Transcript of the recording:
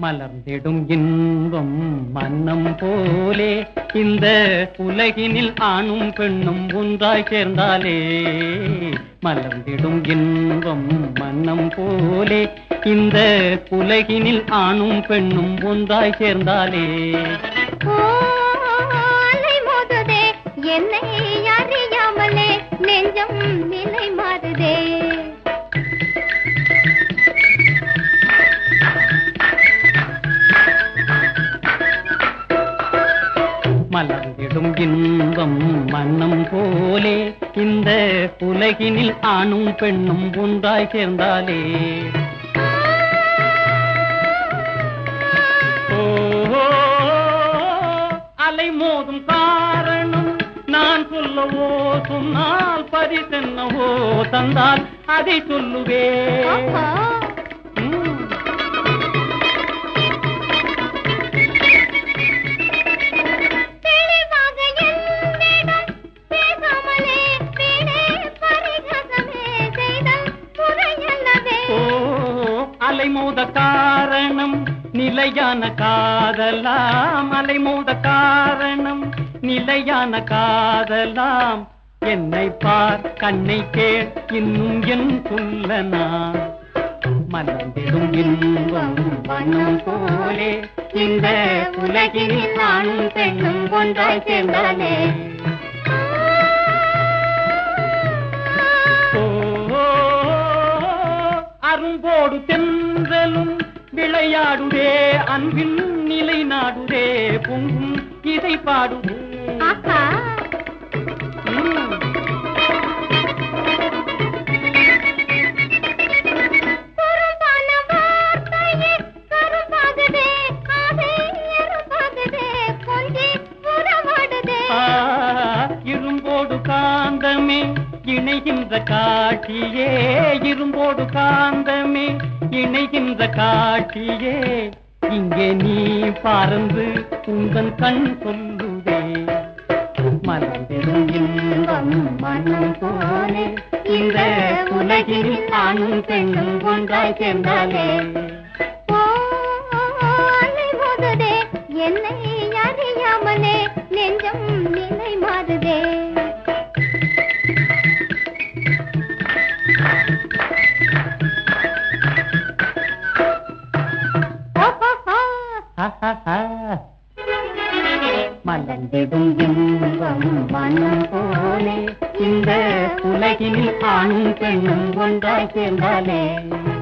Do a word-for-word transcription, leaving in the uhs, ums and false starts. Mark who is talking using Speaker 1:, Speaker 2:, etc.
Speaker 1: மலர்ந்திடும் இன்பம் மன்னம் போலே இந்த உலகினில் ஆணும் பெண்ணும் ஒன்றாய் சேர்ந்தாலே மலர்ந்திடும் இன்பம் மன்னம் போலே இந்த உலகினில் ஆணும் பெண்ணும் ஒன்றாய் சேர்ந்தாலே
Speaker 2: என்னை அறியாமலே நெஞ்சம் நிலை மாறுதே
Speaker 1: மலர்ந்திடும் இன்பம் மன்னம் போலே இந்த உலகினில் ஆணும் பெண்ணும் ஒன்றாய் சேர்ந்தாலே ஓ அலை மோதும் காரணம் நான் சொல்லவோ சொன்னால் பரிசென்னவோ தந்தால் அதை சொல்லுவே அலைமோத காரணம் நிலையான காதலாம் அலைமோத காரணம் நிலையான காதலாம் என்னை பார் கண்ணை கேள் இன்னும் என் சொல்லனா மலர்ந்திடும் இன்பம் வண்ணம் போலே இந்த உலகில் நானும் பெண்ணும் ஒன்றாய் சேர்ந்தாலே அரும்போடு தென்றலும் விளையாடுதே அன்பின் நிலை நாடுதே பொங்கும் இதை பாடுதே இரும்போடு காந்தமே இணைகின்ற காட்சியே இரும்போடு காந்தமே இணைகின்ற காட்சியே இங்கே நீ பறந்து உங்கள் கண் சொல்லுதே மலர்ந்திடும் இன்பம் மனம் போலே இந்த உலகில் ஆணும் பெண்ணும் ஒன்றாய் சேர்ந்தாலே
Speaker 2: என்னை அறியாமலே நெஞ்சம் நிலை மாறுதே
Speaker 1: மலர்ந்திடும் இன்பம் மனம் போலே இந்த உலகில் ஆணும் பெண்ணும் ஒன்றாய் சேர்ந்தாலே